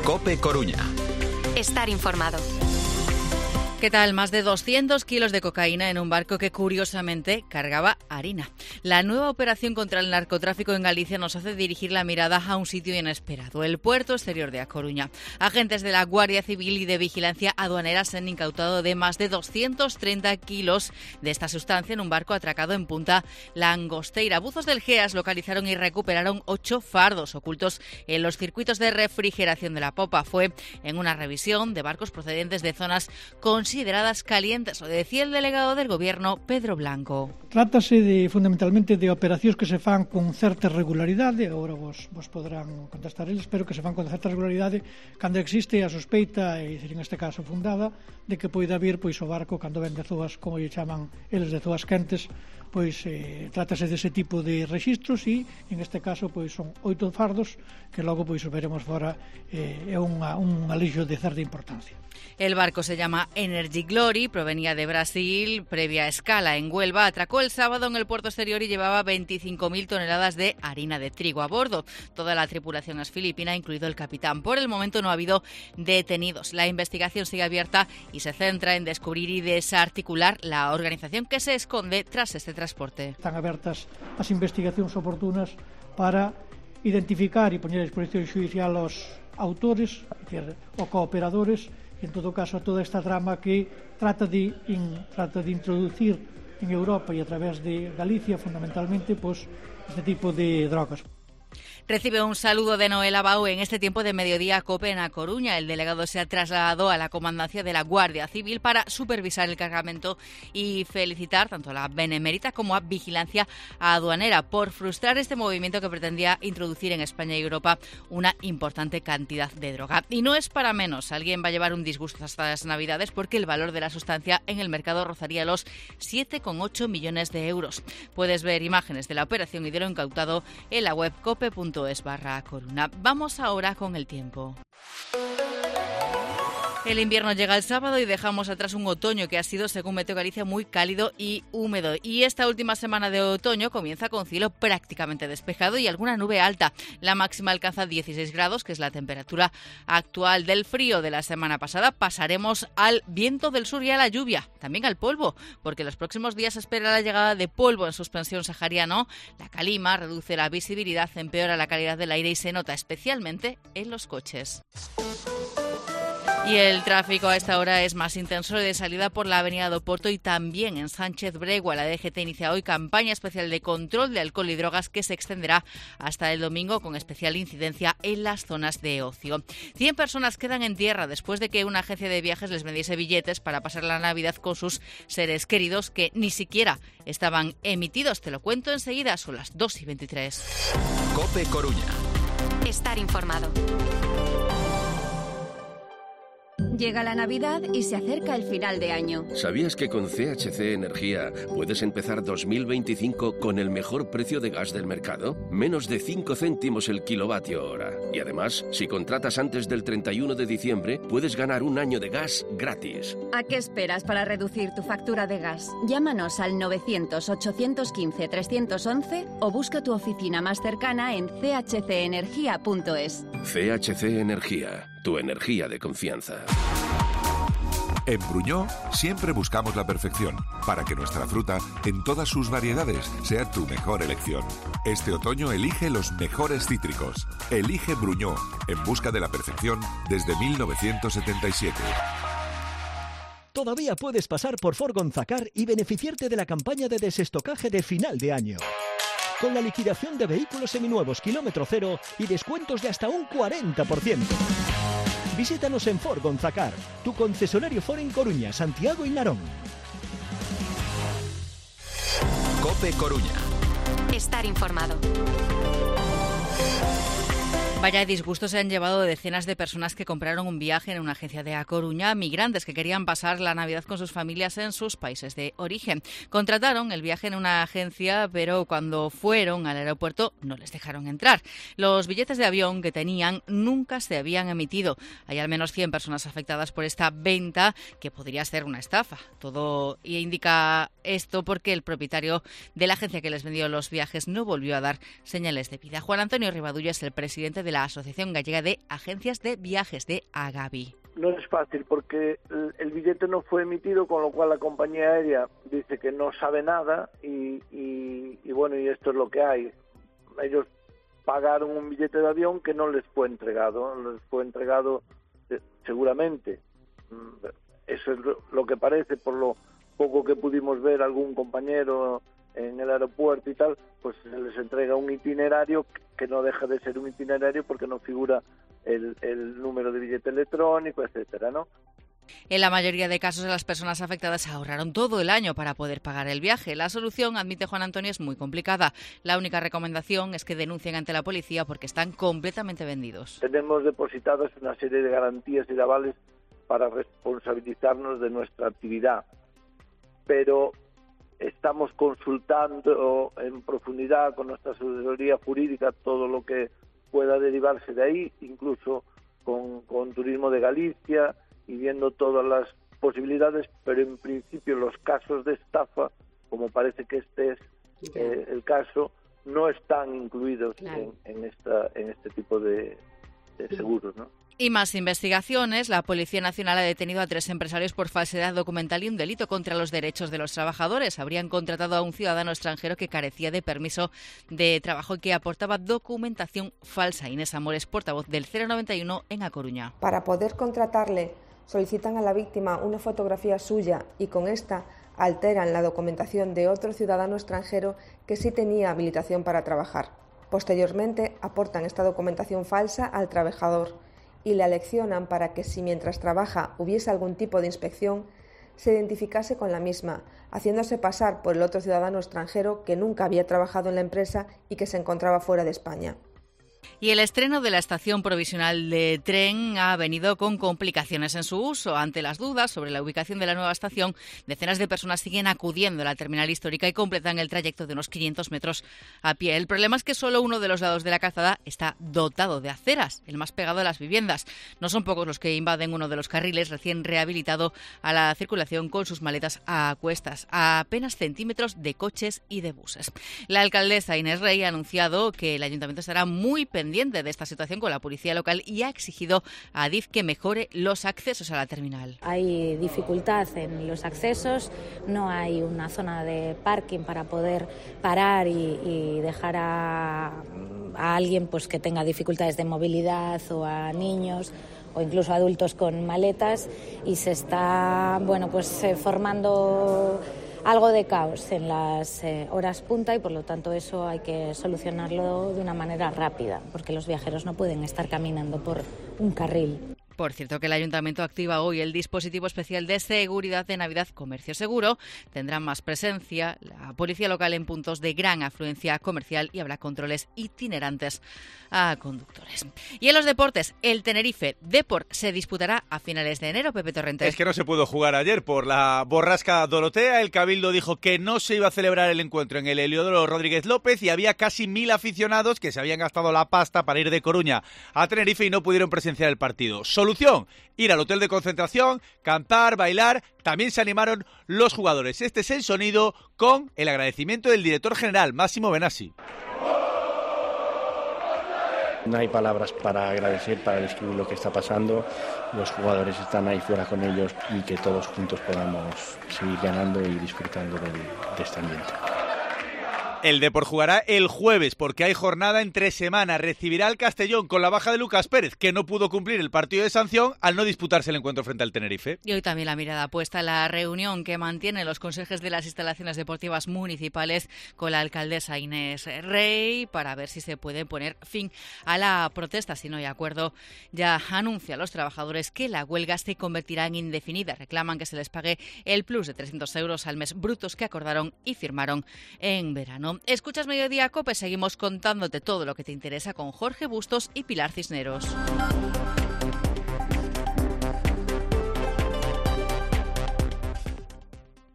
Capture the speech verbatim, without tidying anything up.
COPE Coruña. Estar informado. ¿Qué tal? Más de doscientos kilos de cocaína en un barco que curiosamente cargaba harina. La nueva operación contra el narcotráfico en Galicia nos hace dirigir la mirada a un sitio inesperado, el puerto exterior de A Coruña. Agentes de la Guardia Civil y de Vigilancia Aduanera se han incautado de más de doscientos treinta kilos de esta sustancia en un barco atracado en Punta Langosteira. Buzos del GEAS localizaron y recuperaron ocho fardos ocultos en los circuitos de refrigeración de la popa. Fue en una revisión de barcos procedentes de zonas consideradas calientes, lo decía el delegado del Gobierno, Pedro Blanco. Trátase de, fundamentalmente de operacións que se fan con certa regularidade, agora vos, vos podrán contestar eles, pero que se fan con certa regularidade cando existe a sospeita, e en este caso fundada, de que poida vir pois o barco cando ven de zoas, como lle chaman eles, de zoas quentes, pois eh, trátase dese tipo de rexistros e en este caso pois son oito fardos que logo pois veremos fora, eh, é unha, un alixo de certa importancia. El barco se llama Energy Glory, provenía de Brasil, previa escala en Huelva, atracó el sábado en el puerto exterior y llevaba veinticinco mil toneladas de harina de trigo a bordo. Toda la tripulación es filipina, incluido el capitán. Por el momento no ha habido detenidos. La investigación sigue abierta y se centra en descubrir y desarticular la organización que se esconde tras este transporte. Están abertas as investigacións oportunas para identificar e poñer a disposición xudicial aos autores, é dicir, os cooperadores, e en todo caso toda esta trama que trata de, in, trata de introducir en Europa e a través de Galicia fundamentalmente pois, este tipo de drogas. Recibe un saludo de Noel Abau en este tiempo de mediodía COPE en A Coruña. El delegado se ha trasladado a la comandancia de la Guardia Civil para supervisar el cargamento y felicitar tanto a la Benemérita como a Vigilancia Aduanera por frustrar este movimiento que pretendía introducir en España y Europa una importante cantidad de droga. Y no es para menos, alguien va a llevar un disgusto hasta las Navidades porque el valor de la sustancia en el mercado rozaría los siete coma ocho millones de euros. Puedes ver imágenes de la operación y de lo incautado en la web cope punto es barra Coruña. Vamos ahora con el tiempo. El invierno llega el sábado y dejamos atrás un otoño que ha sido, según Meteo Galicia, muy cálido y húmedo. Y esta última semana de otoño comienza con cielo prácticamente despejado y alguna nube alta. La máxima alcanza dieciséis grados, que es la temperatura actual. Del frío de la semana pasada pasaremos al viento del sur y a la lluvia, también al polvo, porque los próximos días se espera la llegada de polvo en suspensión sahariano. La calima reduce la visibilidad, empeora la calidad del aire y se nota especialmente en los coches. Y el tráfico a esta hora es más intenso de salida por la avenida do Porto y también en Sánchez Bregua. La D G T inicia hoy campaña especial de control de alcohol y drogas que se extenderá hasta el domingo con especial incidencia en las zonas de ocio. cien personas quedan en tierra después de que una agencia de viajes les vendiese billetes para pasar la Navidad con sus seres queridos que ni siquiera estaban emitidos. Te lo cuento enseguida, son las dos y veintitrés. COPE Coruña. Estar informado. Llega la Navidad y se acerca el final de año. ¿Sabías que con C H C Energía puedes empezar dos mil veinticinco con el mejor precio de gas del mercado? Menos de cinco céntimos el kilovatio hora. Y además, si contratas antes del treinta y uno de diciembre, puedes ganar un año de gas gratis. ¿A qué esperas para reducir tu factura de gas? Llámanos al novecientos, ochocientos quince, trescientos once o busca tu oficina más cercana en c h c energía punto es. C H C Energía, tu energía de confianza. En Bruñó siempre buscamos la perfección para que nuestra fruta, en todas sus variedades, sea tu mejor elección. Este otoño elige los mejores cítricos. Elige Bruñó, en busca de la perfección desde mil novecientos setenta y siete. Todavía puedes pasar por Ford Gonzacar y beneficiarte de la campaña de desestocaje de final de año. Con la liquidación de vehículos seminuevos kilómetro cero y descuentos de hasta un cuarenta por ciento. Visítanos en Ford Gonzacar, tu concesionario Ford en Coruña, Santiago y Narón. COPE Coruña. Estar informado. Vaya disgustos se han llevado decenas de personas que compraron un viaje en una agencia de A Coruña, migrantes que querían pasar la Navidad con sus familias en sus países de origen. Contrataron el viaje en una agencia, pero cuando fueron al aeropuerto no les dejaron entrar. Los billetes de avión que tenían nunca se habían emitido. Hay al menos cien personas afectadas por esta venta, que podría ser una estafa. Todo indica esto porque el propietario de la agencia que les vendió los viajes no volvió a dar señales de vida. Juan Antonio Rivadulla es el presidente de la Asociación Gallega de Agencias de Viajes, de Agavi. No es fácil porque el, el billete no fue emitido, con lo cual la compañía aérea dice que no sabe nada y, y, y bueno, y esto es lo que hay. Ellos pagaron un billete de avión que no les fue entregado, les fue entregado eh, seguramente. Eso es lo, lo que parece, por lo poco que pudimos ver algún compañero en el aeropuerto y tal, pues se les entrega un itinerario que no deja de ser un itinerario porque no figura el, el número de billete electrónico, etcétera, ¿no? En la mayoría de casos, las personas afectadas ahorraron todo el año para poder pagar el viaje. La solución, admite Juan Antonio, es muy complicada. La única recomendación es que denuncien ante la policía porque están completamente vendidos. Tenemos depositadas una serie de garantías y de avales para responsabilizarnos de nuestra actividad, pero estamos consultando en profundidad con nuestra asesoría jurídica todo lo que pueda derivarse de ahí, incluso con, con Turismo de Galicia, y viendo todas las posibilidades, pero en principio los casos de estafa, como parece que este es eh, el caso, no están incluidos claro. en, en, esta, en este tipo de, de seguros, ¿no? Y más investigaciones. La Policía Nacional ha detenido a tres empresarios por falsedad documental y un delito contra los derechos de los trabajadores. Habrían contratado a un ciudadano extranjero que carecía de permiso de trabajo y que aportaba documentación falsa. Inés Amores, portavoz del cero noventa y uno en A Coruña. Para poder contratarle, solicitan a la víctima una fotografía suya y con esta alteran la documentación de otro ciudadano extranjero que sí tenía habilitación para trabajar. Posteriormente, aportan esta documentación falsa al trabajador y le aleccionan para que si mientras trabaja hubiese algún tipo de inspección, se identificase con la misma, haciéndose pasar por el otro ciudadano extranjero que nunca había trabajado en la empresa y que se encontraba fuera de España. Y el estreno de la estación provisional de tren ha venido con complicaciones en su uso. Ante las dudas sobre la ubicación de la nueva estación, decenas de personas siguen acudiendo a la terminal histórica y completan el trayecto de unos quinientos metros a pie. El problema es que solo uno de los lados de la calzada está dotado de aceras, el más pegado a las viviendas. No son pocos los que invaden uno de los carriles recién rehabilitado a la circulación con sus maletas a cuestas, a apenas centímetros de coches y de buses. La alcaldesa Inés Rey ha anunciado que el ayuntamiento estará muy pendiente de esta situación con la policía local y ha exigido a Adif que mejore los accesos a la terminal. Hay dificultad en los accesos, no hay una zona de parking para poder parar y, y dejar a, a alguien pues que tenga dificultades de movilidad o a niños o incluso adultos con maletas, y se está bueno pues eh, formando algo de caos en las eh, horas punta, y por lo tanto eso hay que solucionarlo de una manera rápida, porque los viajeros no pueden estar caminando por un carril. Por cierto, que el Ayuntamiento activa hoy el dispositivo especial de seguridad de Navidad Comercio Seguro. Tendrán más presencia la policía local en puntos de gran afluencia comercial y habrá controles itinerantes a conductores. Y en los deportes, el Tenerife Deport se disputará a finales de enero. Pepe Torrente. Es que no se pudo jugar ayer por la borrasca Dorotea. El Cabildo dijo que no se iba a celebrar el encuentro en el Heliodoro Rodríguez López y había casi mil aficionados que se habían gastado la pasta para ir de Coruña a Tenerife y no pudieron presenciar el partido. Solución: ir al hotel de concentración, cantar, bailar. También se animaron los jugadores. Este es el sonido con el agradecimiento del director general, Máximo Benassi. No hay palabras para agradecer, para describir lo que está pasando. Los jugadores están ahí fuera con ellos y que todos juntos podamos seguir ganando y disfrutando de, de este ambiente. El Depor jugará el jueves porque hay jornada entre semana. Recibirá al Castellón con la baja de Lucas Pérez, que no pudo cumplir el partido de sanción al no disputarse el encuentro frente al Tenerife. Y hoy también la mirada puesta en la reunión que mantienen los consejeros de las instalaciones deportivas municipales con la alcaldesa Inés Rey para ver si se puede poner fin a la protesta. Si no hay acuerdo, ya anuncia a los trabajadores que la huelga se convertirá en indefinida. Reclaman que se les pague el plus de trescientos euros al mes brutos que acordaron y firmaron en verano. Escuchas Mediodía Cope, seguimos contándote todo lo que te interesa con Jorge Bustos y Pilar Cisneros.